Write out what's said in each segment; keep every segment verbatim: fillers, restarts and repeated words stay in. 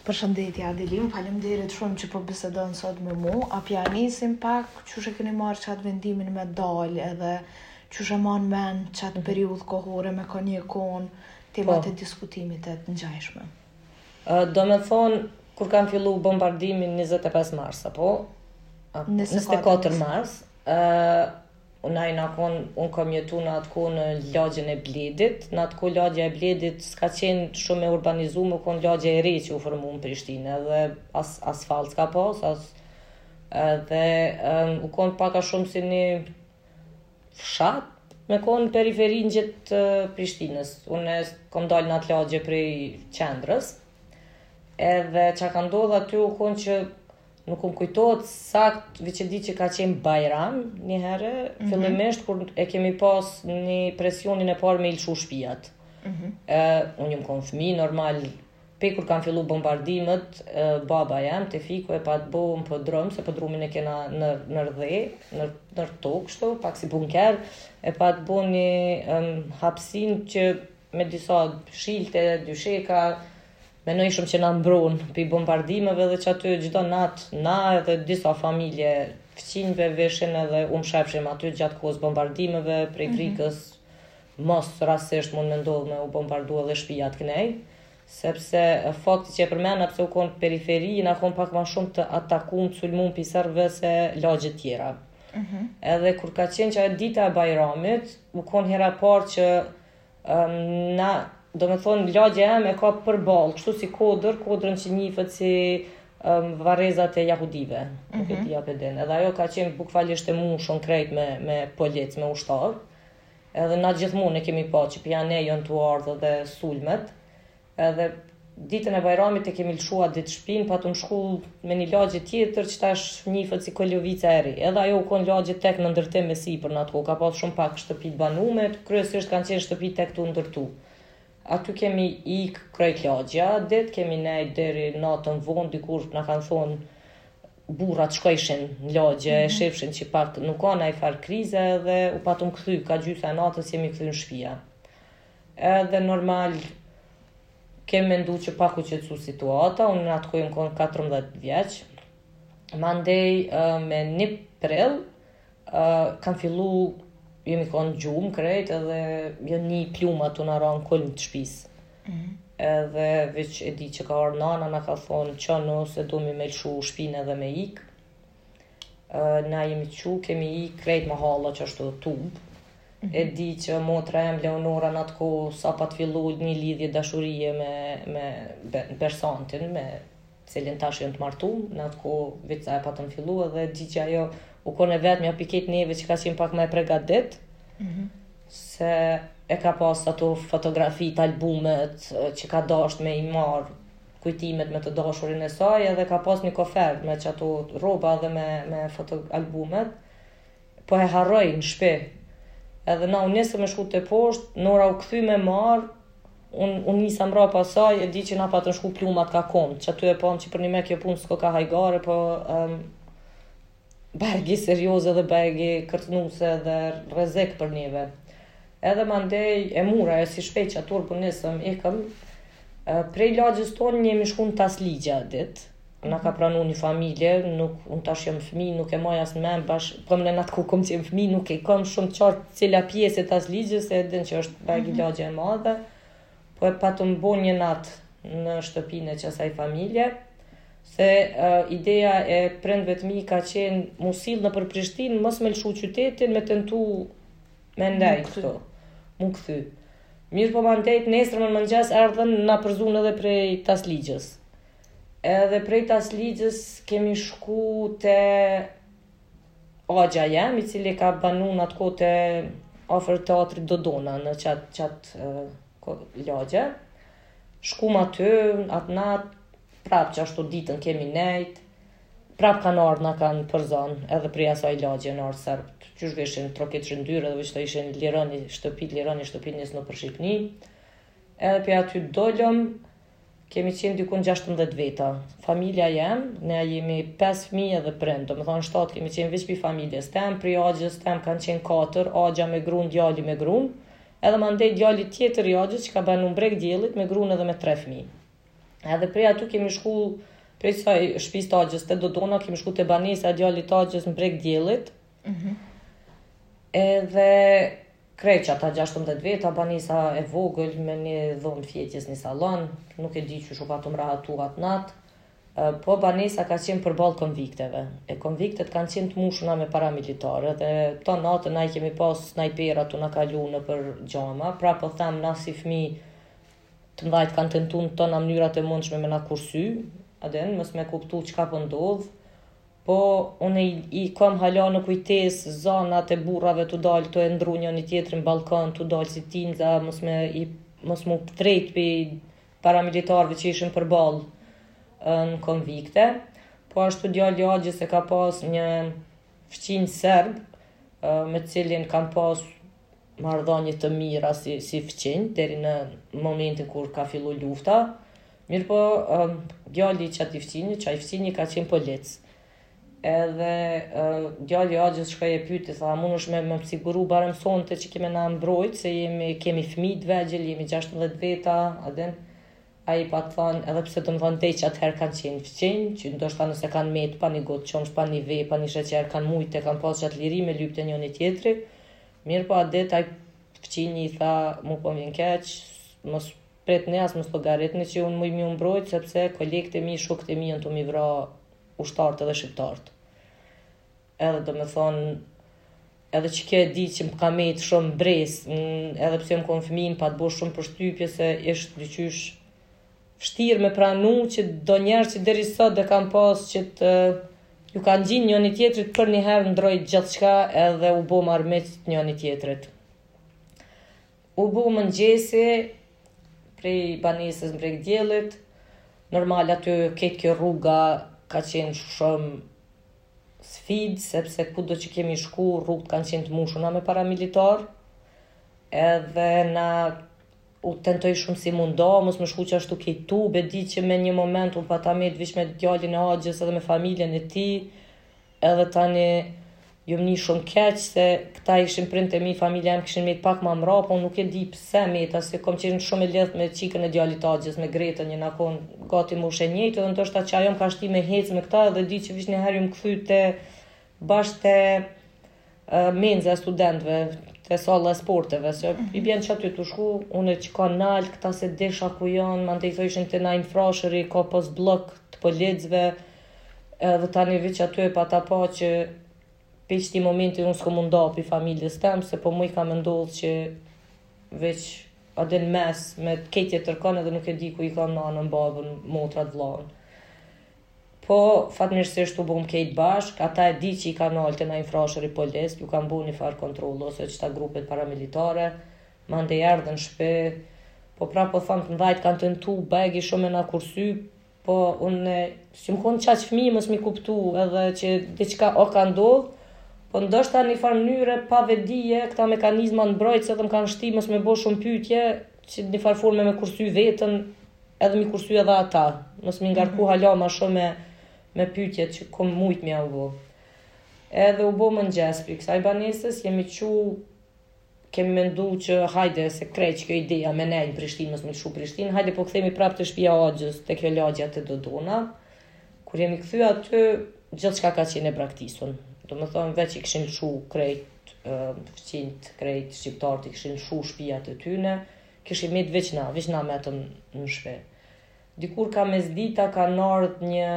Përshëndetje Adelim, faleminderit shumë që po bisedon sot me mu. A pja nisim pak qysh e keni marrë qatë vendimin me dalë edhe qysh e marrë men qatë periudhë kohore me konjekon, temat Po. e diskutimit e të ngjashme. Uh, do me thonë, kur kam fillu bombardimin njëzet e pesë mars, apo? A, njëzet e katër mars, uh, unë na konë, unë kom jetu në atë kohë në lagjen e Bledit. Në atë kohë lagja e Bledit s'ka qenë shumë e urbanizuar, konë lagja e re që u formu në Prishtinë, edhe as, asfalt s'ka pas, as, edhe um, u konë paka shumë si një fshat, me konë periferin gjithë uh, Prishtinës. Unë kom dalë në atë lagje prej qendrës, edhe që ka ndodhë aty u konë që nuk më kujtohet sakt, veç e di që ka qenë Bajram një herë, mm-hmm. fillimisht kur e kemi pas një presionin e parë me ilshu shtëpiat. Mm-hmm. E, unë jam kon fëmijë normal, pe kur kanë fillu bombardimet, e, baba jam te fiku e pa të bëu në podrom, se podromin e kena në në rdhe, në në tokë kështu, pak si bunker, e pa të bëu një um, hapsin që me disa shilte, dysheka. Menoj shumë që na mbron për bombardimeve dhe që aty çdo natë na edhe disa familje fëqinjve veshin edhe u mshefshim aty gjatë kohës bombardimeve prej frikës mm-hmm. mos rastisht mund me ndodh me u bombardu edhe shtëpia të kënej, sepse fakti që e përmena pse u konë periferi na konë pak ma shumë të atakum të sulmum për sërve se lagje tjera. Mm-hmm. Edhe kur ka qenë që e dita e Bajramit, u konë hera parë që um, na do me thonë, lagja e me ka përballë, kështu si kodër, kodrën që njifët si um, varezat e jahudive, nuk mm-hmm. e tija përdin. Edhe ajo ka qenë bukvalisht e mushën krejt me, me polic, me ushtar. Edhe na gjithmonë e kemi pa që pja ne jënë të ardhë dhe sulmet. Edhe ditën e Bajramit e kemi lëshua ditë shpinë, pa të më shku me një lagje tjetër që tash njifët si Koljovica e ri. Edhe ajo u konë lagje tek në ndërtim me sipër në atë kohë, ka pas shumë pak shtëpit banume, kryesisht kanë qenë shtëpit tek të ndërtu. Aty kemi ik krejt lagja, dit kemi nejt deri natën vonë, dikur na kanë thonë burrat shkojshin në lagje, mm-hmm. shefshin që pak nuk ka naj farë krize dhe u patëm kthy, ka gjysa e natës jemi kthy në shtëpia. Edhe normal kemi mendu që pak u qetësu situata, unë në atë kohë jam konë katërmbëdhjetë vjeç. Mandej uh, me një prill uh, kanë fillu jemi konë gjumë krejt edhe janë një pluma të në ranë kolmë të shpisë. Mm-hmm. Edhe veç e di që ka orë nana, na ka thonë që nëse do mi me lëshu shpinë edhe me ikë. Uh, na jemi qu, kemi ikë krejt më halla që është tubë. Mm-hmm. E di që motra em Leonora në atë kohë sa pa të fillu një lidhje dashurie me, me Bersantin, me cilin tash jënë të martu, në atë kohë veç sa e pa të në fillu edhe di që ajo u kone vetë mja piket neve që ka qenë pak me pregadit, mm-hmm. se e ka pas ato fotografit, albumet, që ka dasht me i marë kujtimet me të dashurin e saj, edhe ka pas një kofer me që ato roba dhe me, me foto albumet, po e harroj në shpi. Edhe na unë nisëm me shku të poshtë, Nora u kthy me marë, unë un nisa mra pasaj, e di që na pa të shku plumat ka kom, që aty e pam që për një me kjo punë s'ko ka hajgare, po... Um, bergi serioze dhe bergi kërtnuse dhe rrezik për neve. Edhe mandej e mura, e si shpejt që atur për nisëm, ikëm, prej lagjës tonë njemi shku në Tasligja dit, na ka pranu një familje, nuk, unë tash jem fëmi, nuk e maj as në men, bash, po më në natë ku kom që jem fëmi, nuk e kom shumë qartë cila pjesë e Tasligjës, e din që është bergi mm-hmm. lagje e madhe, po e pa të mbo një natë në shtëpinë e qësaj familje, se uh, ideja e prindve të mi ka qenë mu sill në për Prishtinë, mos me lëshu qytetin, me tentu me ndaj këto, mu kthy. Mirë po mandejt, nesër më në mëngjes erdhen na përzun edhe prej Tasligjës. Edhe prej Tasligjës kemi shku te Agja jem, i cili ka banu në atë kote afër teatrit Dodona në qatë qat, uh, lagje. Shkum aty, atë natë, prap që ashtu ditën kemi nejt, prap kanë ardhë na kanë përzon, edhe prej asaj lagje në ardhë sërbë, qysh veshin troket shëndyrë, edhe veç të ishin lironi shtëpit, lironi shtëpit njës në për Shqipni. Edhe për aty dollëm, kemi qenë dikun gjashtëmbëdhjetë veta. Familja jem, ne jemi pesë fëmijë edhe prind, do me thonë shtatë kemi qenë veç për familjes tem, prej Agjës tem kanë qenë katër, Agja me grun, djali me grun, edhe mandej djali tjetër i Agjës që ka banu mbrek djelit me grun edhe me tre fëmijë. Edhe prej aty kemi shku, prej saj shtëpisë Tagjës te Dodona, kemi shku te banesa e djalit Tagjës në breg diellit. Mhm. Edhe krejt që ata gjashtëmbëdhjetë veta, banesa e vogël me një dhomë fjetjes, një salon, nuk e di që shu pa të mrahatu atë natë. Po banesa ka qenë përballë konvikteve. E konviktet kanë qenë të mushuna me paramilitare dhe ta natën na i kemi pas snajpera tu na kalu në për gjama. Pra po them na si fëmijë të mëdhajt kanë tentu në tona mënyrat e mundshme me na kursy, adin, mos me kuptu çka po ndodh. Po unë i, i kam hala në kujtesë zonat e burrave tu dal tu e ndru njëri tjetrin ballkon, tu dal si tinza, mos me i mos mu drejt pe paramilitarëve që ishin përballë në konvikte, po ashtu djali Agjës e ka pas një fëqin serb, me cilin kam pas marrëdhënie të mira si, si fëqin, deri në momentin kur ka fillu lufta. Mirë po, djali që ati fëqini, që ai fëqini ka qenë polic. Edhe djali Agjës shkoj e pyti, tha, mun është me më siguru barem sonte që keme na mbrojt, se jemi, kemi fëmijë të vegjël, jemi gjashtëmbëdhjetë veta, adin. A i pa të thonë, edhe pse të më thonë tej që atëherë kanë qenë fëqinj, që ndoshta nëse kanë metë pa një gotë qomsh, pa një vej, pa një sheqer, kanë mujtë, kanë pas qatë liri me lypte njëni tjetri. Mirë po adet, a i fëqinji i tha, mu po mjen keq, mos pret ne as mos logaritni që unë muj mi umbrojt, sepse kolegët e mi, shokët e mi janë të mi vra ushtartë edhe shqiptartë. Edhe do me thonë, edhe që kjo e di që më ka metë shumë bres, edhe pse më konë fëmin, pa të bo shumë përshtypje se ishtë dyqysh vështirë me pranu që do njerë që deri sot dhe kam pas që të ju kanë gjinë njëni tjetrit për një herë ndrojt gjithë shka edhe u bo marrëmeq njëni tjetrit. U bo mëngjesi prej banesës në breg diellit, normal aty ketë kjo rruga ka qenë shumë sfidë, sepse kudo që kemi shku rrugët kanë qenë të mushuna me paramilitar, edhe na u tentoj shumë si mundo, mos më shku që ashtu kejtu, be di që me një moment unë pa ta met vish me djalin e Agjës edhe me familjen e ti, edhe tani ju më një shumë keq se këta ishin prindët e mi, familja em kishin met pak ma mra, po nuk e di pse meta, se kom qenë shumë e lidh me qikën e djalit Agjës, me Gretën, një nakon gati më ushe njëjtë, edhe ndoshta që ajo më ka shti me hec me këta, edhe di që vish një herë ju më kthy te bashkë te uh, menza e studentëve, te salla e sporteve, se i bjen që aty të shku, unë që ka nalë, këta se desha ku janë, ma ndë i thojshin të na infrashëri, ka pas blok të policëve, edhe tani vi që aty e pa ta pa që pe qëti momenti unë s'ko munda për familjes tem, se po mu i ka me ndodhë që veç adin mes, me ketje tërkon edhe nuk e di ku i kam nanën, babën, motrat, vlanë. Po, fatmirësisht u bëm kejt bashk, ata e di që i ka nalë të na infrashër i polis, ju kam bu një farë kontrol, ose qëta grupet paramilitare, ma ndë erdhën shpe, po pra po thamë të mdhajt kanë tentu begi shumë e na kursy, po unë, që më konë qaq fëmi, mës mi kuptu edhe që diqka o ka ndodh, po ndoshta një farë mënyre pa vedije, këta mekanizma në brojtë, se dhe më kanë shti, mës me bo shumë pytje, që një farë forme me kursy vetën, edhe mi kursy edhe ata, mës mi ngarku hala ma shumë me me pyetjet që kom mujt mja u bo. Edhe u bo më ngjes për kësaj banesës, jemi qu, kemi mendu që hajde se krejt që kjo ideja me nejnë Prishtinë, mos me shu Prishtinë, hajde po kthemi prap të shtëpia Agjës, te kjo lagja të Dodona. Kur jemi kthy aty, gjithë shka ka qenë e braktisun. Do me thonë veç i kishin shu krejt uh, fëqinjt, krejt shqiptarët i kishin shu shtëpiat e tyne, kishin met veç na, veç na metëm në shpe. Dikur ka mes dita ka nardh një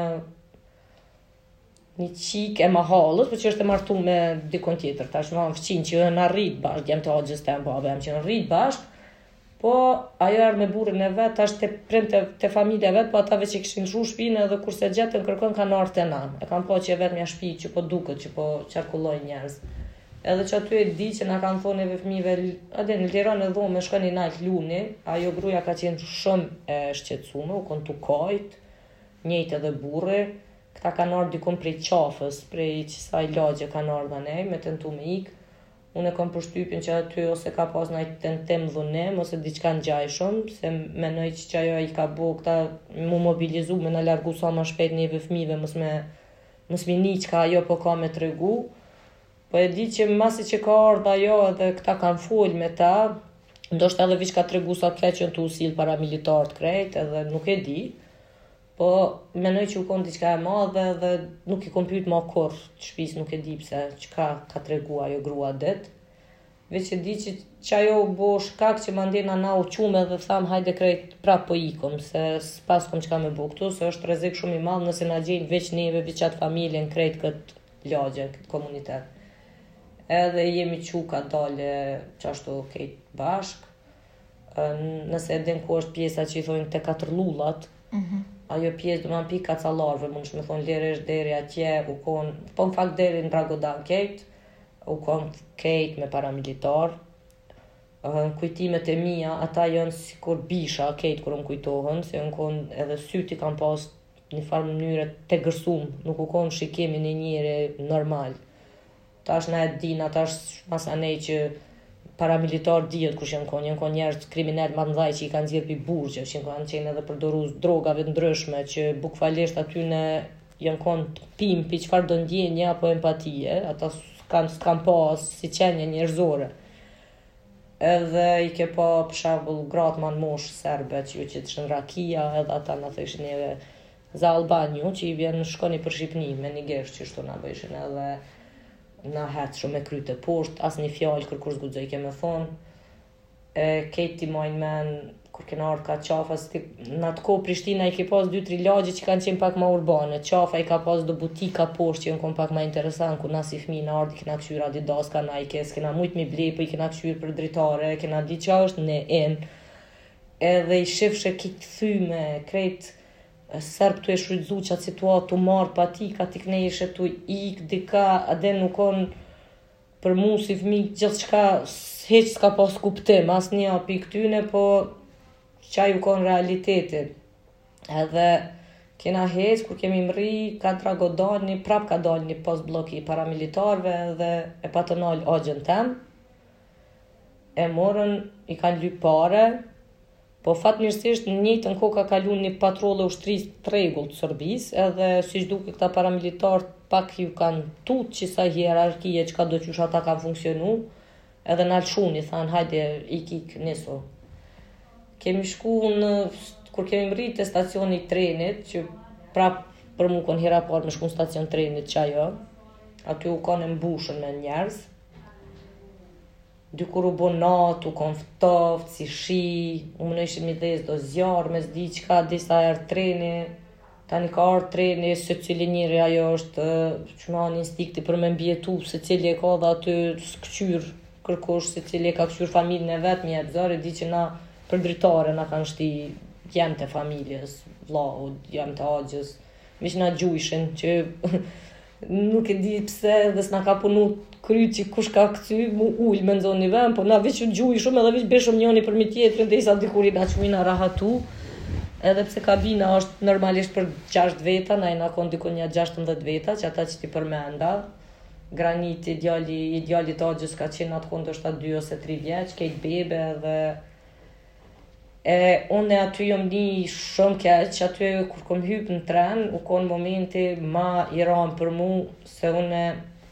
një qik e mahallës, për që është e martu me dikon tjetër, tash ma fëqin që në rrit bashkë, jem të Agjës tem, po abem që në rrit bashkë, po ajo erë me burin e vetë, tash të prind të, të familje vetë, po atave që këshin shu shpinë edhe kurse gjetën kërkon ka nartë të na. E kam po që e vetë mja shpi që po duket, që po qarkulloj njerëz. Edhe që aty e di që na kanë thonë edhe fëmive, edhe në liron e dhome, shkoni nalt luni, ajo gruja ka qenë shumë e shqetsume, u konë tu kajt, njejt edhe burri. Këta kanë ardhur dikon prej qafës, prej qësaj lagje kanë ardhur anej, me tentu me ik. Unë e kam përshtypjen që aty ose ka pas ndaj tentim dhunim, ose diçka ngjajshëm, se menoj që ajo i ka bo këta mu mobilizu me na largu sa ma shpejt neve fëmijëve, mos me mos mi ni çka ajo po ka me tregu. Po e di që masi që ka ardhur ajo edhe këta kanë fol me ta, ndoshta edhe viç ka tregu sa keq që tu usil paramilitar të krejt, edhe nuk e di. Po menoj që u konë diçka e madhe dhe nuk i kom pyet më kur shtëpis, nuk e di pse çka ka tregu ajo grua det. Veç e di që që ajo bo shkak që ma ndena na u qume dhe tham hajde krejt prap po ikom, se s'pas kom qka me bu këtu, se është rrezik shumë i madh nëse na gjejnë veç neve, veç atë familjen, krejt këtë lagje, këtë komunitet. Edhe jemi qu ka dale qashtu kejt bashk, nëse edhin ku është pjesa që i thojnë te katër lullat, Mhm. ajo pjesë do ma pi kacalarve, mund shme thonë liresh deri atje, u kon, po në fakt deri në Dragodan kejt, u kon kejt me paramilitar. Uh, kujtimet e mia, ata janë sikur bisha kejt kur më kujtohen, se në kon edhe syti kam pas një farë mënyre të gërsum, nuk u kon shikimin e njëri normal. Tash na e din, tash masanej që paramilitar dihet kush janë kon, janë kon njerëz kriminal më të mëdhaj që i kanë nxjerr pi burgje, që kanë qenë edhe përdorus drogave të ndryshme, që bukfalisht aty në janë kon pim pi çfarë do ndjenje apo empatie, ata kanë s'kan pas si qenje njerëzore. Edhe i ke pa për shembull gratë ma në moshë serbe që ju që të shën rakia, edhe ata na thëshin edhe za Albaniu që i vjen shkoni për Shqipni me një gërsh që shtu na bëjshin edhe na hetë shumë me kryte poshtë, as një fjallë kërkur zgudzoj ke me thonë. E kejti majnë men, kur kena orë ka qafa, në atë kohë Prishtina i ke pas dy tri lagje që kanë qenë pak ma urbane, qafa i ka pas do butika poshtë që jënë kon pak ma interesant, ku na si fmi në ardhi kena këshyr Adidas, ka Nike, s'kena mujt mi ble, po i kena këshyr për dritare, kena di qa është në en, edhe i shifshe kitë thyme, krejt serb të e shrytzu qatë situatë të marë pa ti, ka t'i kne ishe të ik, dika, adhe nuk on për mu si fmi gjithë qka heq s'ka pas kuptim, as një api këtyne, po qa ju kon realitetin. Edhe kena heq, kur kemi mri, ka Dragodani, prap ka dal një post bloki paramilitarve dhe e pa të nalë agjen tem, e morën, i kanë lyp pare, po fatmirësisht në njëjtën kohë ka kalu një patrolle ushtrisë të rregullt të Serbisë, edhe siç duket këta paramilitarë pak ju kanë tut që sa hierarkie çka do qysh ata kanë funksionu, edhe na lëshuni than hajde ik ik niso. Kemi shku në kur kemi rrit te stacioni i trenit që prap për mu kon hera parë me shku në stacion trenit që ajo, aty u kanë mbushën me njerëz. Dykur u bo natë, u kon ftoft, si shi, u më nëshim i dhez do zjarë, me zdi qka, disa erë treni, tani ka arë treni, se cili njëri ajo është që ma një instikti për me mbjetu, se cili e ka dhe aty s'këqyr kërkosh, se cili e ka këqyr familjen e vetë, mi e bëzare, di që na për dritare na kanë shti jem të familjes, vlau, jem të agjës, mi që na gjujshin, që nuk e di pse dhe s'na ka punu kry që kush ka këty mu ullë me nëzoni një vend, po na veç u gjuj shumë edhe veç beshëm njoni për mi tjetërin dhe isa dikur i na qmina rahatu, edhe pse kabina është normalisht për gjasht veta, na i na kon dikon një gjashtëmbëdhjetë veta, që ata që ti përmenda, Graniti, djali, i djali të agjës ka qenë atë kondo është dy ose tri vjeç, kejt bebe dhe e unë aty jom një shumë keq, aty kur kom hyp në tren, u konë momenti ma i ram për mu, se unë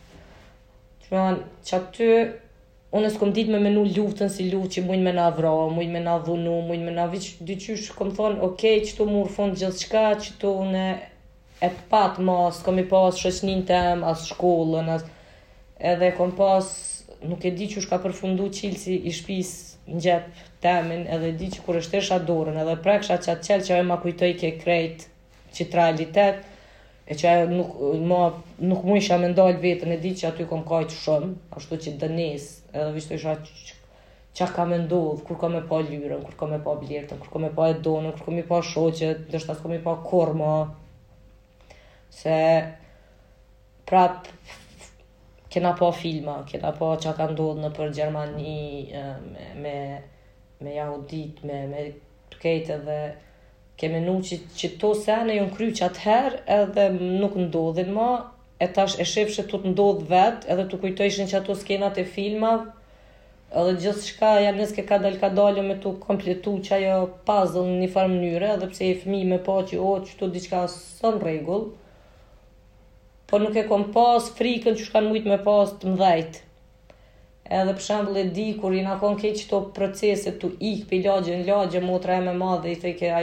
që aty, unë s'kom dit me menu luftën si luft që mujnë me na vra, mujnë me na dhunu, mujnë me na vich, dyqysh kom thonë, okej, okay, qëtu murë fund gjithë shka, qëtu unë e pat ma, s'kom i pas shoqnin tem, as shkollën, as... edhe kom pas, nuk e di që shka përfundu qilësi i shpis në gjep temin, edhe di që kur është esha dorën, edhe preksha që atë qelë që ajo ma kujtoj ke krejt, që realitet, e që ajo nuk, ma, nuk mu isha me ndalë vetën, e di që aty kom kajtë shumë, ashtu që dënes, edhe vishtu isha qa ka me ndodhë, kur ka me pa lyrën, kur ka me pa blertën, kur ka me pa edonën, kur ka me pa shoqet, dështë as ka me pa korma, se prap kena pa filma, kena pa qa ka ndodhë në për Gjermani, me, me, me jahudit, me, me kejt edhe ke menu që, që to sene jonë kry që atëherë edhe nuk ndodhin ma, e tash e shifshe të të ndodh vetë, edhe të kujtojshin që ato skenat e filmav, edhe gjithë shka janë nëske ka dal ka dalë me të kompletu që ajo puzzle në një farë mënyre, edhe pse e fmi me pa që o, që të diqka sën regull, po nuk e kom pas frikën që shkan mujt me pas të mdhejt. Edhe për shembull e di kur i na kon keq këto procese të ik pi lagje në lagje, motra e me madhe i theke ajo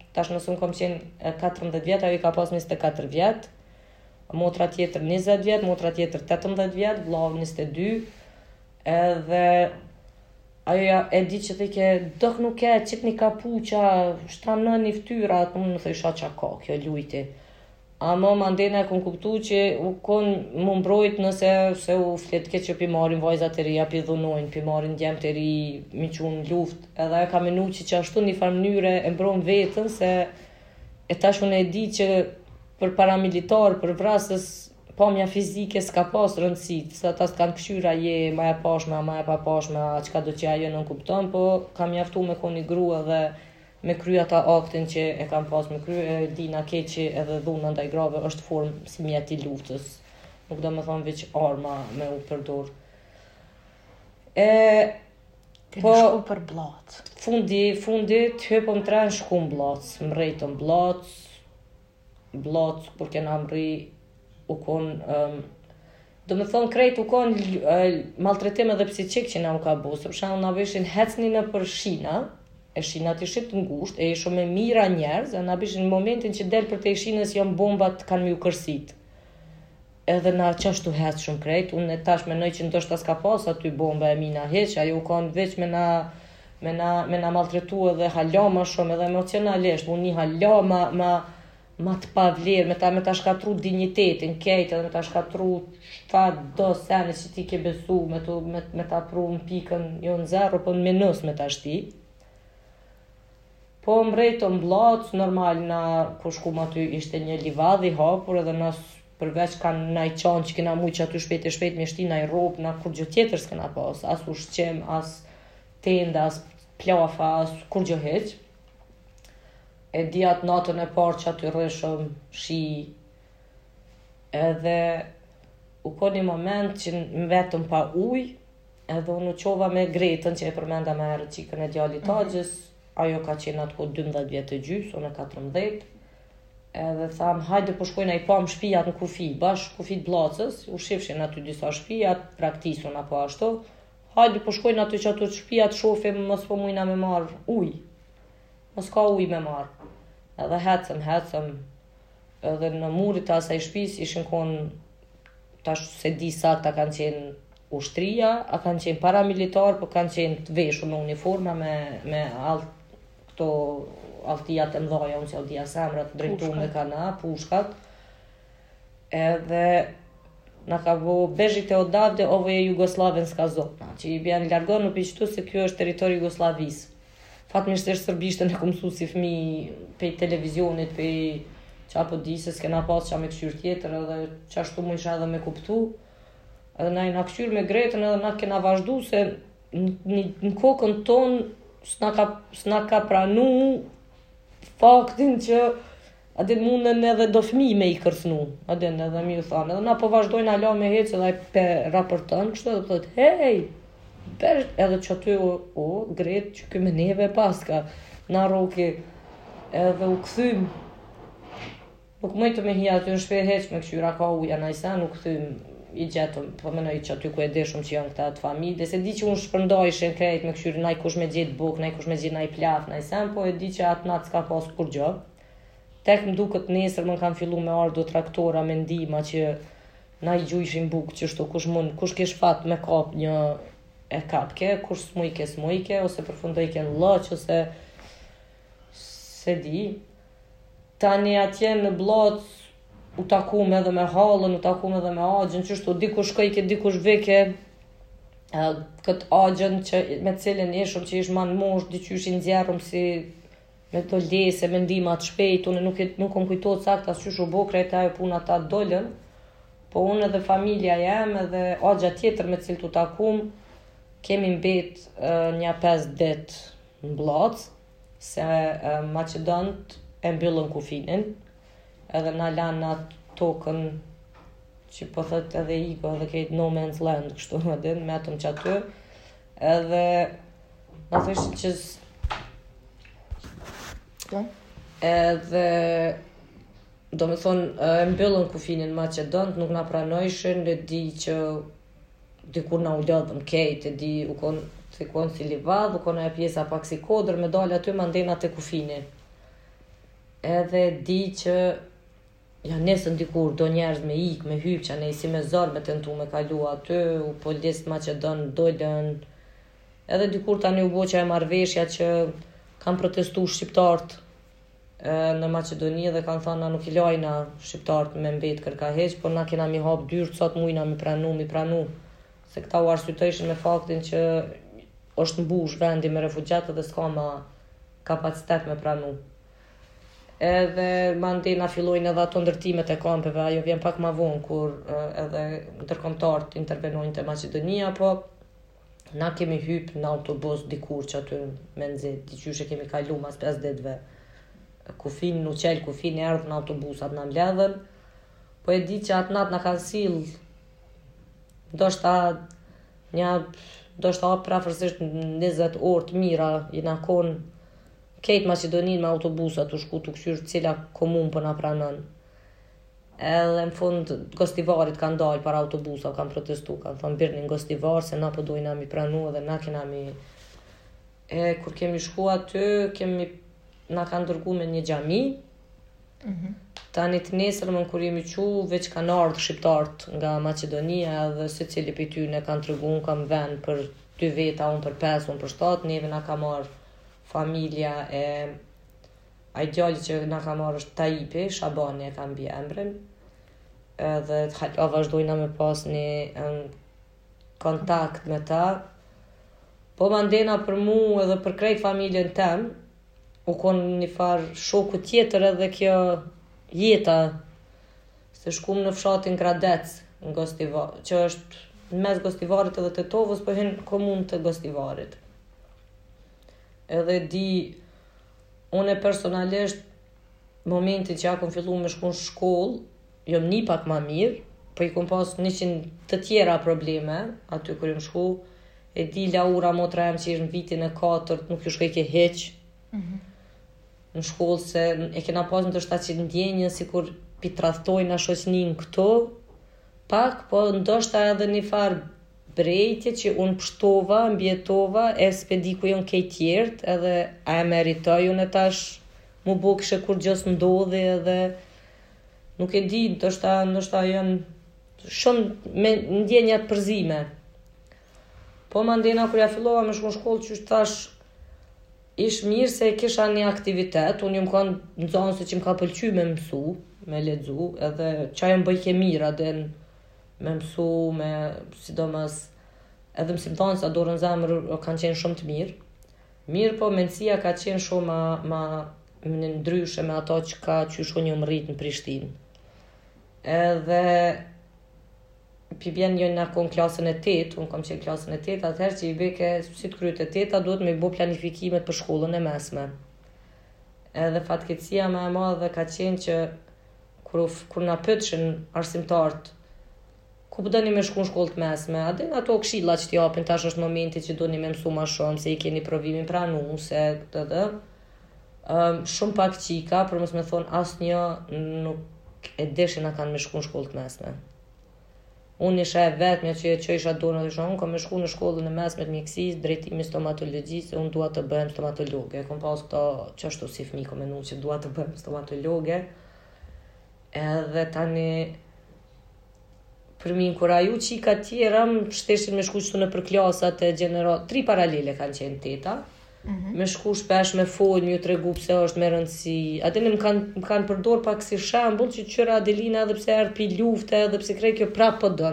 tash nëse unë kam qenë katërmbëdhjetë vjet, ajo i ka pas njëzet e katër vjet, motra tjetër njëzet vjet, motra tjetër tetëmbëdhjetë vjet, vllau njëzet e dy, edhe ajo ja, e di që thike, dok nuk e, qit një kapuqa, shtranën një ftyra, unë më thëjsha qa ka kjo lujti. Ama mandena e kon kuptu që u kon më mbrojt nëse se u flet ke që pi marin vajzat e reja, pi dhunojnë, pi marin djemt e ri, mi qunë luft. Edhe e ka menu që që ashtu një farë mënyre e mbron vetën, se e tash unë e di që për paramilitar, për vrasës, pamja fizike s'ka pas rëndësit, se ata s'kan këshyra je ma e pashme, ma e pa pashme, a qka do që ajo nën kupton, po kam mjaftu me koni grua dhe me kry ata aktin që e kam pas me kry, e dina ke që edhe dhuna ndaj grave është formë si mjeti luftës. Nuk do me thonë veç arma me u përdor. E, Ti po, në shku për blatë. Fundi, fundi të hypëm tren shku në blatës, më rejtëm blatës, blatës, kur kena mri, u kon, um, do me thonë krejt u kon uh, maltretim edhe psiqik që na u ka bu, se për shembull na bëshin hecni në për shina, e shinat ishit të ngusht, e isho me mira njerëz, e na bishin në momentin që del për te shinës janë bombat kanë mi u kërsit. Edhe na qashtu hec shumë krejt, unë e tash menoj që ndoshta s'ka pas aty bomba e mina heq, ajo u kanë veç me na, me na, me na maltretu edhe halama shumë, edhe emocionalisht, unë një halama ma, ma të pavlerë, me ta, me ta shkatru dignitetin, kejt, edhe me ta shkatru fa do sene që ti ke besu, me, to, me, me ta pru në pikën, jo në zero, po në minus me ta shti. Po mbrejtëm blatës, normal na ku shkum aty ishte një livadhi hapur edhe nas përveç kanë naj qanë që kena mujtë që aty shpejt e shpejt me shti naj ropë, na kur gjë tjetër s'kena pas, as ushqim, as tenda, as plafa, as kur gjë heq. E di atë natën e parë që aty rreshëm shi, edhe u ko një moment që më vetëm pa ujë, edhe unë u qova me Gretën që e përmenda me herë qikën e djali tagjës, ajo ka qenë atë kohë dymbëdhjetë vjetë e gjys, unë e katërmbëdhjetë, edhe tham, hajde po shkojnë a i pam shpijat në kufi, bashkë kufit blacës, u shifshin aty disa shpijat, praktisun apo ashtu, hajde po shkojnë aty që ato shpijat shofim, mos po mujna me marë uj, mos ka uj me marë, edhe hecëm, hecëm, edhe në murit të asaj shpis ishin konë, tash se di sakta kanë qenë ushtria, a kanë qenë paramilitar, po kanë qenë të veshur në uniforma me, me alt, këto altijat e mdhaja, unë që altija semrat, drejtu me kana, pushkat, edhe na ka bo bezhit e odavde, ovo je Jugoslavenska zona, që i bjanë largon në piqtu se kjo është teritori Jugoslavis. Fatmisht është sërbishtë në këmësu si fmi pej televizionit, pej qa po di se s'kena pas qa me këshyr tjetër, edhe qa shtu mu isha edhe me kuptu, edhe na i na këshyr me Gretën edhe na kena vazhdu se në, në kokën tonë s'na ka, s'na ka pranu faktin që adin mundën edhe do fmi me i kërsnu, adin edhe mi u thanë, edhe na po vazhdojnë ala me hecë edhe pe raportën, kështu edhe pëtët, hej, besh, edhe që aty o, o Gretë që këmë neve paska, na roki, edhe u këthym, nuk mëjtë me hia aty në shpe heq me këshyra ka uja najsa, nuk këthym, i gjetëm, po menoj që aty ku e deshëm që janë këta të familje, se di që unë shpërndojshin krejt me këshyri, naj kush me gjetë buk, naj kush me gjetë naj plaf, naj sen, po e di që atë natë s'ka pas kur gjë. Tek më duket nesër më kanë fillu me ardhë do traktora me ndima që na i gjujshin buk që shto kush mund, kush kesh fat me kap një e kapke, kush smujke smujke, ose përfundojke në lëq, ose se di. Tani atje në blocë, u takum edhe me hallën, u takum edhe me agjën, qështu dikush shkojke, dikush veke, këtë agjën që, me cilin ishëm që ish manë mosh, diqysh i nxjerëm si me të lese, me ndimat shpejt, unë nuk, nuk kom kujtojt sakta së qysh u bo krejta e puna ta dollën, po unë edhe familja jem edhe agja tjetër me cilë të takum, kemi mbet uh, një pesë dit në blacë, se uh, Macedont e mbyllën kufinin, edhe na lanë atë tokën që po thët edhe iko edhe kejtë no man's land, kështu edhe, me atëm që aty, edhe na thëshin që edhe do me thonë e mbyllën kufinin Macedont, nuk na pranojshin, e di që dikur na u lodhëm kejt, e di u kon, të kon si livadh, u kon e pjesa pak si kodër, me dalë aty ma ndena të kufinin. Edhe di që ja nesën dikur do njerëz me ik, me hyp që ne si me zor me tentu me kalu aty, u polis Macedon dolën. Edhe dikur tani u bo që e marrveshja që kanë protestu shqiptarët në Macedoni dhe kanë thënë na nuk i lajna shqiptarët me mbet kërkaheq, por na kena mi hap dyrë sot mujna mi pranu, mi pranu. Se këta u arsytojshin me faktin që është mbush vendi me refugjate dhe s'ka ma kapacitet me pranu. Edhe mandena fillojnë edhe ato ndërtimet e kampeve, ajo vjen pak ma vonë kur edhe ndërkombëtarët intervenojnë te Macedonia, po na kemi hyp në autobus dikur që aty me nxit, diqysh e kemi kalu mas pesë ditëve. Kufin, në qel kufin e erdhën autobusat na mbledhen, po e di që atë natë na kanë sill ndoshta një ndoshta prafërsisht njëzet orë të mira, jena konë kejt Macedonin me autobusat u shku të këshyrë cila komun për na pranon. Edhe në fund gostivarit kanë dalë para autobusa, kanë protestu, kanë thonë birni në gostivar se na po dojna mi pranu edhe na kena mi... E kur kemi shku aty, kemi... na kanë dërgu me një xhami. Mhm. Tani të nesërmën kur jemi qu, veç kanë ardhë shqiptarët nga Macedonia edhe se cili për tyne kanë të rëgun, kam vend për dy veta, unë për pesë, unë për shtatë, neve na ka marrë familja e ai djali që na ka marrë është Taipi, Shabani e kam bje emrin, edhe të hala vazhdojna me pas një kontakt me ta, po mandena për mu edhe për krejt familjen tem, u konë një farë shoku tjetër edhe kjo jeta, se shkum në fshatin Gradec, në Gostivar, që është në mes Gostivarit edhe të Tovës, po hin komun të Gostivarit. Edhe di, une personalisht, momentin që ja kom fillu me shku në shkollë, jom një pak ma mirë, po i kom pas njëqind të tjera probleme, aty kur jom shku, e di Laura motra jam që ishë në vitin e katërt, nuk ju shkoj ke heq, Mhm. në shkollë se e kena pas në të shta që ndjenjën si kur pitradhtojnë a shoqnin këto, pak, po ndoshta edhe një farë brejtje që unë pështova, mbjetova, e s'pedi ku jonë kej tjertë, edhe a e meritoj unë e tash mu bo kështë kur gjës ndodhe edhe nuk e di, ndoshta, ndoshta janë shumë me ndjenjat përzime. Po mandena kur ja fillova me shku në shkollë që tash ish mirë se kisha një aktivitet, unë jëm kanë nëzonë se që më ka pëlqy me mësu, me ledzu, edhe qa jëm bëj ke mira, dhe me mësu, me sidomos, edhe mësim thonë sa dorën zemër kanë qenë shumë të mirë. Mirë po, mendësia ka qenë shumë ma, ma në ndryshe me ato që ka që shko një më rritë në Prishtinë. Edhe pi bjen një në konë klasën e tetë, unë kom qenë klasën e tetë, atëherë që i beke si të kryet e teta, duhet me i bo planifikimet për shkollën e mesme. Edhe fatkecia me e madhe ka qenë që kur, kur na pyetshin arsimtarët, ku po doni me shku në shkollë të mesme, a din ato këshilla që t'japin, tash është momenti që doni me mësu ma shumë, se i keni provimin pranu, se këtë dhe. Um, shumë pak qika, për mos me thonë asë një nuk e deshin a kanë me shku në shkollë të mesme. Unë isha e vetëmja që, që isha dorën dhe shumë, kom me shku në shkollën e mesme të mjekësisë, drejtimi stomatologjisë, unë dua të bëhem stomatologe. Kom pas këto qështu si fëmi, kom menu që dua të bëhem stomatologe. Edhe tani, për mi inkuraju qika tjera, më shteshin me shku qëtu në për klasat e generat, tri paralele kanë qenë teta, Mhm. me shku shpesh me folë, më ju tregu pse është me rëndësi. Atë më kanë më kanë përdor pak si shembull që qyra Adelina edhe pse erdhi pi lufte, edhe pse krej kjo prap po don.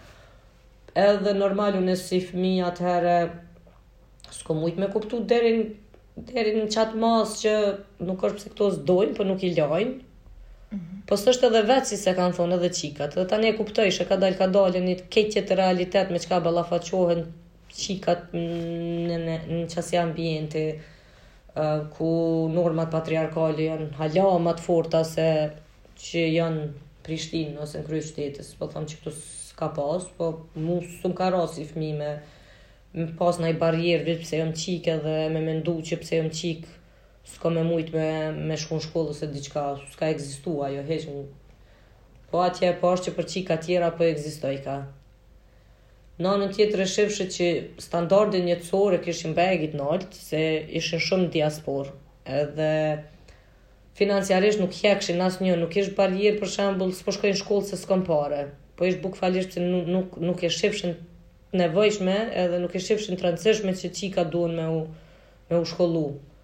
Edhe normal unë si fëmijë atëherë s'ko mujt me kuptu deri deri në çat mas që nuk është pse këto s'dojnë, po nuk i lajnë. Mhm. Po s'është edhe vetë si se kanë thonë edhe qikat. Edhe tani e kuptoj se ka dal ka dalë një keqje të realitet me çka ballafaqohen qikat në, në, në qasë ambiente uh, ku normat patriarkale janë hala më të forta se që janë Prishtinë ose në kryes qytetës. Po them që këtu s'ka pas, po mu s'm ka rasi fëmijë me, me pas ndaj barrierë vetë pse jam qik edhe me mendu që pse jam qik s'ka me mujt me, me shku në shkollë ose diçka, s'ka ekzistu ajo heq. Po atje e pash që për qika tjera po ekzistoj ka. Në anën tjetër e shifshë që standardin jetësore kishin begit nalt, se ishin shumë diaspor. Edhe financiarisht nuk hekshin asnjë, nuk ishte barierë për shembull, s'po shkojnë në shkollë se s'kan parë. Po ishte bukfalisht se nuk nuk nuk e shifshin nevojshme edhe nuk e shifshin të rëndësishme që çika duhen me u me u shkollu.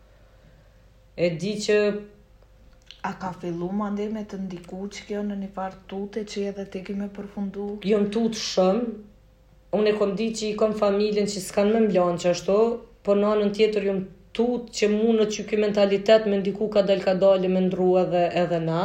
E di që A ka fillu mandej me të ndiku që kjo në një farë tute që edhe ti ke me përfundu? Jo më tut shumë. Unë e kom di që i kom familjen që s'kan me mblanë që ashtu, po në anën tjetër jo më tut që mundë që ky mentalitet me ndiku ka dal ka dalë me ndru edhe, edhe na,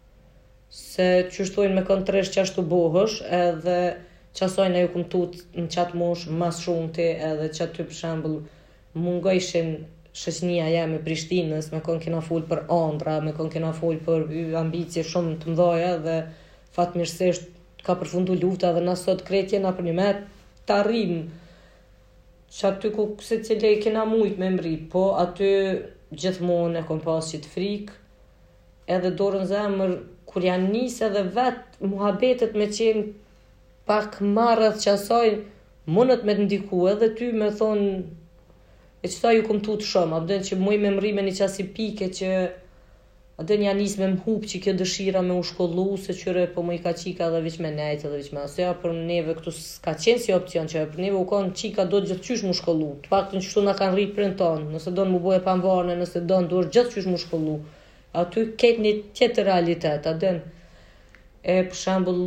se që shtojnë me kontresh që ashtu bohësh, edhe që asojnë e ju kom tut në qatë mosh mas shumë ti, edhe që aty për shembull mungojshin shoqënia jeme Prishtinës, me kon kena fol për ëndra, me kon kena fol për ambicie shumë të mëdha dhe fatmirësisht ka përfundu lufta dhe na sot krejt jena për një me të arrim që aty ku se cile i kena mujt me mrit, po aty gjithmonë e kom pas qit frik, edhe dorën zemër kur janë nis edhe vet muhabetet me qenë pak marrëth që asaj mundet me të ndiku edhe ty me thonë e qëta ju kom tut shumë, abden që muj me mri me një qasi pike që abden janë nis me mhup që kjo dëshira me u shkollu, se qyre po mu i ka qika edhe viq me nejt edhe viq me asja, për neve këtu s'ka qenë si opcion që për neve u konë qika do gjithqysh mu shkollu, të pak të në qështu nga kanë rrit për në tonë, nëse do në mu boje panvarne, nëse do në do është gjithqysh mu shkollu, aty ketë një tjetër realitet, abden e për shambull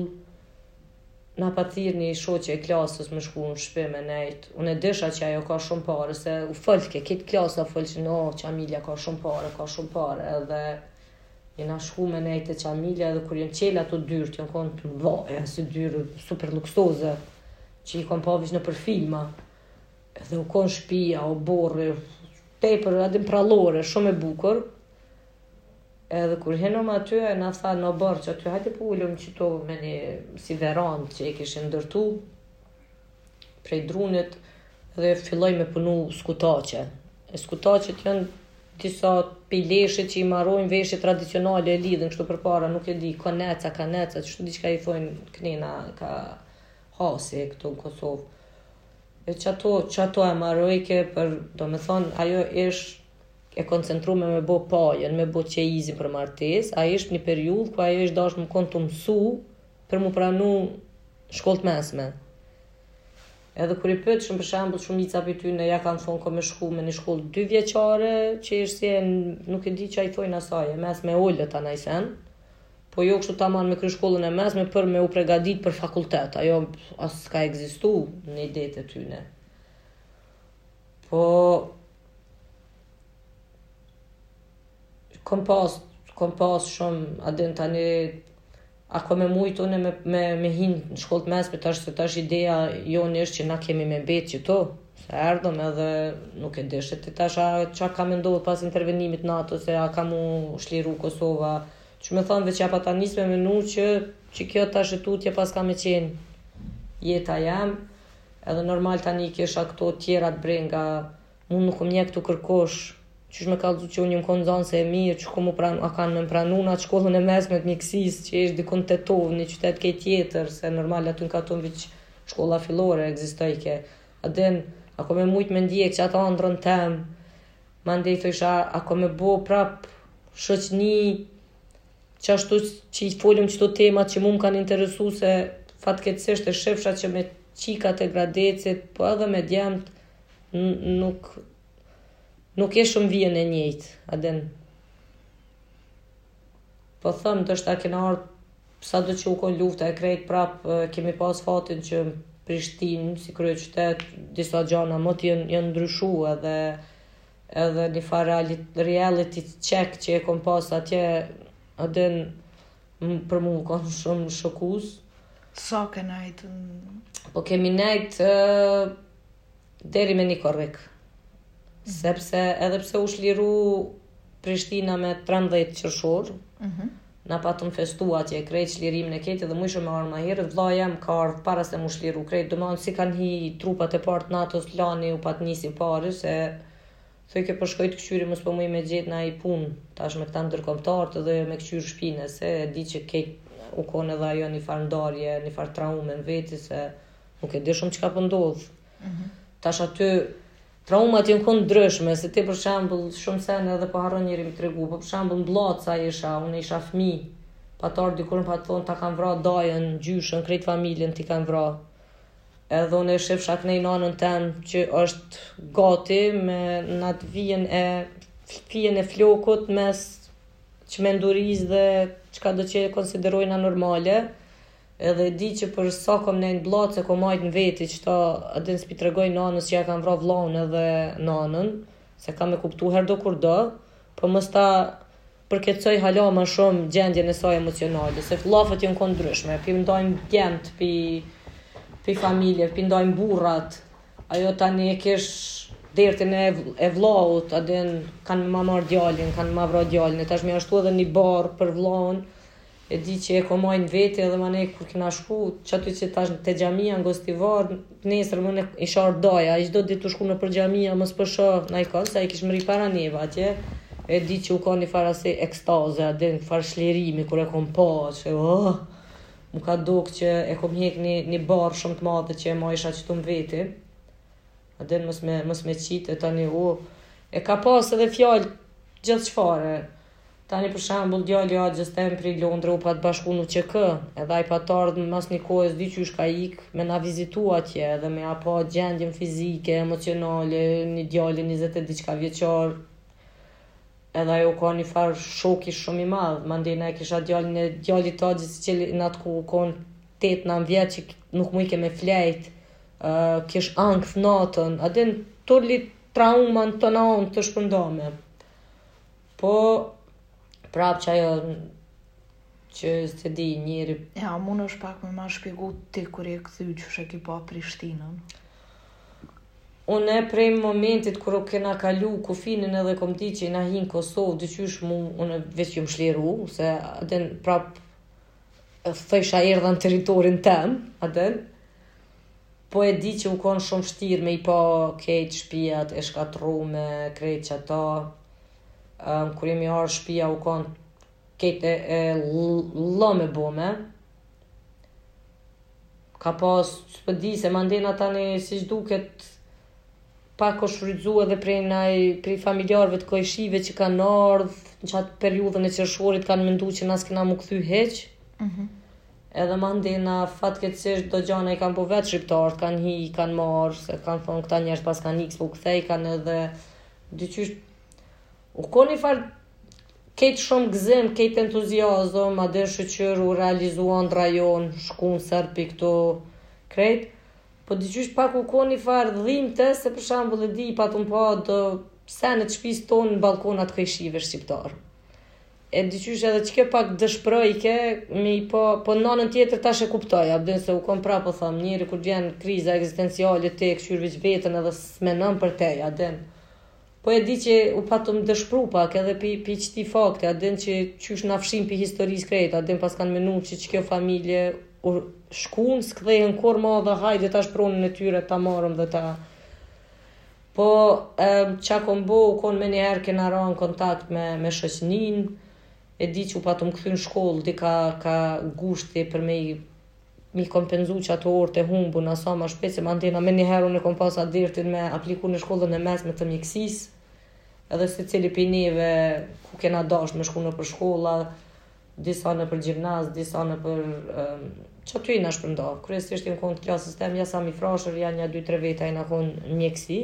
na pa thirë një shoqe e klasës me shku në shpe me nejt. Unë e disha që ajo ka shumë pare, se u fëllke, këtë klasa fëllë që no, Qamilja ka shumë pare, ka shumë pare, edhe jena shku me nejt e Qamilja, edhe kur jenë qela ato dyrt, janë konë të mdhaja, si dyrë super luksoze, që i konë pavish në për filma, edhe u konë shpia, o borë, tepër, adin prallore, shumë e bukur, edhe kur henëm aty, e na tha në bërë që aty hajde po ullëm qëto me një si verand që e kishin ndërtu prej drunit dhe filloj me punu skutace. E skutacet janë disa pileshe që i marrojnë veshje tradicionale e lidhen kështu përpara, nuk e di, kaneca, kaneca, qështu diçka i thojnë knina ka hasi këtu në Kosovë. E që ato, që ato e marrojke për, do me thonë, ajo ish e koncentrume me bo pajën, me bo qejizin për martes, a ishtë një periudhë ku ajo ishtë dash më konë të mësu për mu pranu shkollët mesme. Edhe kur i pëtë shumë për shambull shumica për ty në ja kanë thonë ko me shku me një shkollë dy vjeqare, që ishtë si e nuk e di që a i thojnë asaj, e mesme ollët anaj sen, po jo kështu ta manë me kry shkollën e mesme për me u pregadit për fakultet, ajo as ka egzistu në idetë e tyne. Po Kom pas, kom pas shumë, adin tani, ako me mujtë une me, me, me hinë në shkollët mesme, tash se tash ideja jonë është që na kemi me betë që to, se erdhëm edhe nuk e dishe, të tash a qa ka me ndodhë pas intervenimit NATO, se a ka mu shliru Kosova, që me thonë veç ja pa ta nisme me nu që, që kjo tash e tutje pas ka me qenë jeta jam, edhe normal tani kisha këto tjerat brenga, mund nuk më një këtu kërkosh, qysh me kallëzu që unë jëmë konë zonë se e mirë, që ku mu pranu, a kanë me më pranu në atë shkollën e mesme të mjekësis, që ishtë dikon të tovë, një qytet kej tjetër, se normal aty në ka tonë vëq shkolla fillore egzistojke. Adin, ako me mujtë me ndjek që atë andrën tem, ma ndej thësha, ako me bo prap shoqni, që ashtu që i folim qëto temat që mu më kanë interesu, se fatkeqësisht e shifsha që me qikat e gradecit, po edhe me djemt, nuk... Nuk e shumë vijen e njëjtë, adin. Po thëmë, të është ta kena ardhë, sa do që u konë lufta e krejt prap, kemi pas fatin që Prishtinë, si krye qytet, disa gjana më të janë, janë ndryshu edhe, edhe një farë reality check që e kom pas atje, adin, për mu konë shumë shokus. Sa ke najtë? Po kemi najtë uh, deri me një korrik. Sepse edhe pse u shliru Prishtina me trembëdhjetë qershor, mm-hmm. na patëm festu atje krejt shlirimin e ketë dhe mu ishëm me arë ma herët, vlla jem ka ardhë para se mu shliru krejt, do manë si kanë hi trupat e partë NATO-s lani u pat nisi pari, se thoj ke përshkoj të këshyri mos po mu i me gjetë na i punë, tash me këta ndërkombëtarët dhe me këshyri shpine, se di që ketë u konë edhe ajo një farë ndarje, një farë traume në veti, se nuk e di shumë që ka pëndodhë. Mm-hmm. Tash aty traumat janë konë ndryshme, se ti për shembull shumë sene edhe po harron njëri më tregu, po për shembull mllaca isha, unë isha fëmijë, pa tar dikur pa të thonë ta kanë vrarë dajën, gjyshën, krejt familjen ti kanë vrarë. Edhe unë e shifsha kënej nanën tem që është gati me natë vijen e fijen e flokut mes çmendurisë dhe çka do që konsiderojnë normale. Edhe di që për sa kom nejnë blatë se kom majtë në veti që ta adin s'pi tregoj nanës që ja kam vra vlaun edhe nanën, se kam e kuptu herdo kur do, po mës ta përkecoj hala ma shumë gjendjen e saj emocionale, se lafët janë konë ndryshme, pi ndajmë djemt, pi, pi familje, pi ndajmë burrat, ajo tani e kish dertin e, e vlaut, adin kanë ma marrë djallin, kanë ma vra djallin, e tash mi ashtu edhe një barë për vlaun, e di që e ko majnë veti edhe ma ne kur kina shku, që aty që tash të gjamia në Gostivar, nesër më ne isha ardaja, i qdo dit të shku në për gjamia, mës përsho, na i kanë, sa i kish mëri para neve atje, e di që u ka një fara se ekstaze, adin farë shlerimi, kur e kom pa, që oh, mu ka duk që e kom hjek një, një barë shumë të madhe që e ma isha qëtu më veti, adin mës me, mës me qitë, e tani u, e ka pas edhe fjallë gjithë qfare. Tani për shembull djali Axhës tem prej Londrë u pa të bashku në Q K, edhe ai pa të ardhur mas një kohës di qysh ka ik me na vizitu atje edhe me apo gjendjen fizike, emocionale, një djalë njëzet e diçka vjeçar. Edhe ajo ka një farë shoki shumë i madh, mandej e kisha djalin e djalit të Axhës që në atë ku kon tetë nëntë vjet që nuk mujke me flejt, uh, kish ankth natën, adin tulli trauman të naon të shpërndame. Po prap që ajo që se di njëri... Ja, mund është pak me ma shpjegu ti kur e këthy që shë ki pa Prishtinën. Unë e prej momentit kur o kena kalu kufinin edhe kom di që i na hinë Kosovë, dyqysh mu, unë veç ju më shliru, se adin prap thësha erdha në teritorin tem, adin. Po e di që u konë shumë shtirë me i pa kejt shpijat, e shkatrume, krejt që ata. Um, kur jemi arë shpia u konë kejt e, e lë me bome. Ka pas, s'pë di se mandena tani si duket pak o shfrydzu edhe prej, naj, prej familjarëve të kojshive që kanë ardhë në qatë periudhën e qershorit kanë mendu që nas kena mu këthy heq. Mm-hmm. Edhe mandena fatkeqësisht do gjana i kanë po vetë shqiptarët, kanë hi, kanë marrë, se kanë thonë këta njerës pas kanë x po këthej, kanë edhe dyqysh. U ko një farë kejtë shumë gëzim, kejtë entuziazëm, ma dhe shëqër u realizuan drajon, shkun sërpi këto krejt, po dyqysh pak u ko një farë dhimte, se për shambull e di pa të mpa do senet shpis tonë në balkonat kojshive shqiptarë. E dyqysh edhe që ke pak dëshprojke, me i po, po nanën tjetër tash e kuptoj, abdin se u kom pra po thëm, njëri kur vjen kriza egzistenciale te këshyr veç vetën edhe s'menën për tej, adin. Po e di që u patëm dëshpru pak edhe pi, pi qëti fakte, adin që qysh na fshim pi historisë krejt, adin pas kanë menu që që kjo familje u shkun, s'kdhejën kur ma dhe hajde ta shpronën e tyre ta marëm dhe ta... Po e, qa kom bo, u konë me njëherë kena ra në kontakt me, me shoqnin, e di që u patëm këthy në shkollë, di ka, ka gushti për me i mi kompenzu që ato orë të humbu në asa ma shpet, se ma ndena me njëherë unë e kom pas adirtin me apliku në shkollën e mesme të mjekësis, edhe se cili për neve ku kena dasht me shku në për shkolla, disa në për gjimnaz, disa në për... Um, që aty i në shpërnda, kryesisht i në konë të klasës tem, ja sa mi frashër, ja një dy tre veta i në konë mjekësi,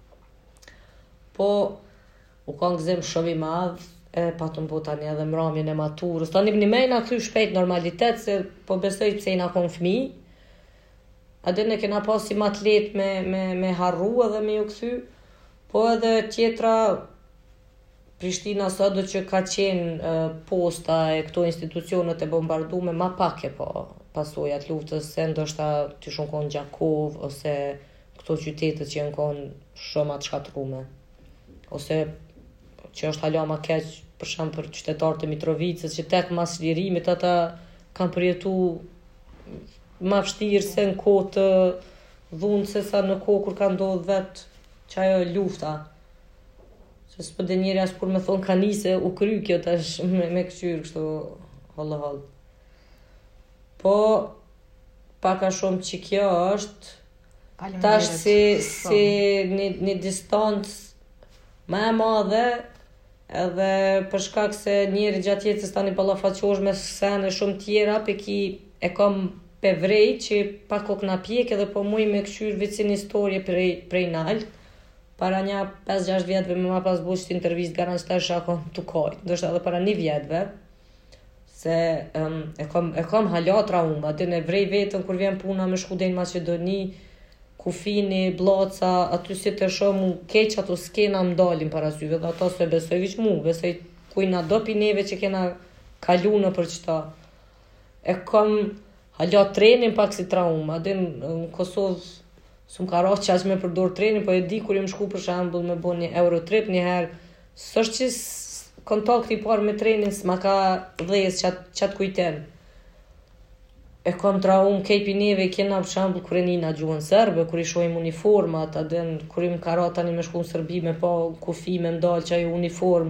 po u konë gëzim shumë i madhë, e pa të mbo tani edhe mramjen e maturës. Tani një me i nga këthy shpejt normalitet, se po besoj pëse i nga konë fmi. Adin e kena pas si matlet me, me, me harru edhe me ju këthy. Po edhe tjetra, Prishtina së do që ka qenë e, posta e këto institucionet e bombardume, ma pak e po pasojat luftës, se ndoshta të shumë konë Gjakov, ose këto qytetet që janë konë shumë atë shkatrume. Ose që është hala ma keq për shumë për qytetarët e Mitrovicës, që tek mas lirimit ata kanë përjetu ma vështirë se në kohë të dhunë se sa në kohë kur ka ndodhë vetë që ajo lufta. Se s'pë dhe njeri as kur me thonë ka nise u kry kjo tash me, me këqyrë kështu hollë hollë. Po paka shumë që kjo është Tash si, si një, një distancë më e madhe, edhe për shkak se njëri gjatë jetës tani ballafaqohesh me sene shumë tjera, pe ki e kam pe vrej që pa kokë na pjek edhe po muj me këshyr vicin historie prej, prej nalt. Para një pesë gjashtë vjetëve me ma pas bu qëtë intervjist garanqëtar shakon të kajt, ndoshta edhe para një vjetëve, se um, e kam, e kam hala trauma, dhe në vrej vetën kur vjen puna me shku dhe në Macedoni, Kufini, Blaca, aty si të shumë keq ato skena më dalin para syve, dhe ato se besoj viq mu, besoj kujna do pineve që kena kalu në për qëta. E kam hala trenin pak si trauma, dhe në Kosovë s'm ka raqë që me përdor trenin, po e di kur jem shku për shembull me bo një Eurotrip njëherë, s'është që kontakti i parë me trenin s'ma ka dhez qat, qat kujten. E kam traum kejpi neve kena për shembull kur e nina gjuhën serbe, kur i shohim uniformat, adin kur im ka ra tani me shku në Serbi me pa kufi me ndal që ajo uniform.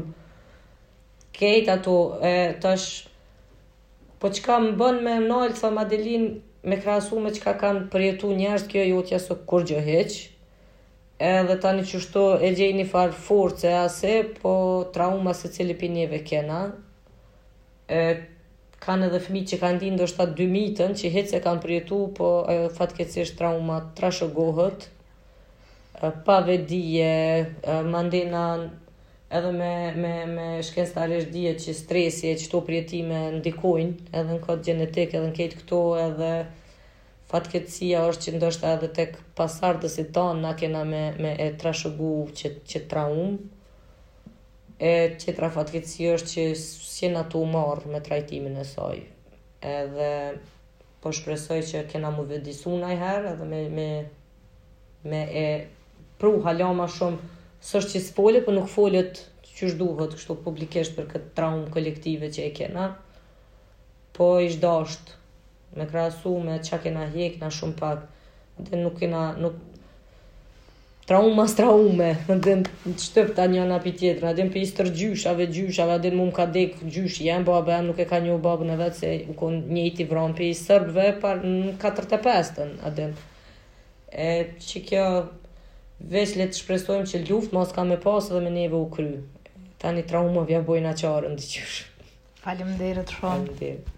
Kejt ato, e tash, po qka më bën me nalë, tha Madelin, me krahasu me qka kanë përjetu njerëz, kjo jotja së kur gjë heq. Edhe tani qështu e gjej një farë force ase, po trauma se cili pi neve kena. E, kanë edhe fëmijë që kanë di ndoshta dy mitën, që hec e kanë përjetu, po e, fatkeqësisht trauma trashëgohet. E, pa vedije, e, mandena edhe me, me, me shkencëtarisht dihet që stresi e qëto përjetime ndikojnë, edhe në kod genetik, edhe në ketë këto, edhe fatkeqësia është që ndoshta edhe tek pasardhësit tanë na kena me, me e trashëgu që, që traum. E tjetra fatkeqësi është që s'jena tu marrë me trajtimin e saj. Edhe po shpresoj që kena mu vedisu najherë edhe me, me, me e pru hala ma shumë, s'është që s'folet, po nuk folet qysh duhet kështu publikisht për këtë traumë kolektive që e kena. Po ish dasht me krahasu me qa kena hek na shumë pak. Dhe nuk kena, nuk trauma straume, dhe në shtëpta njëna pi tjetra, dhe në për istër gjyshave, gjyshave, dhe në mu më ka dek gjysh, jem babë, nuk e ka një babën e vetë, se u kon njëti vran për i sërbëve, par në katërt e pesën, adin. E që kjo, veç le të shpresojmë që luft, mos ka me pasë dhe me neve u kry. Tani trauma vja bojna qarën, dhe qysh. Faleminderit shumë. Faleminderit.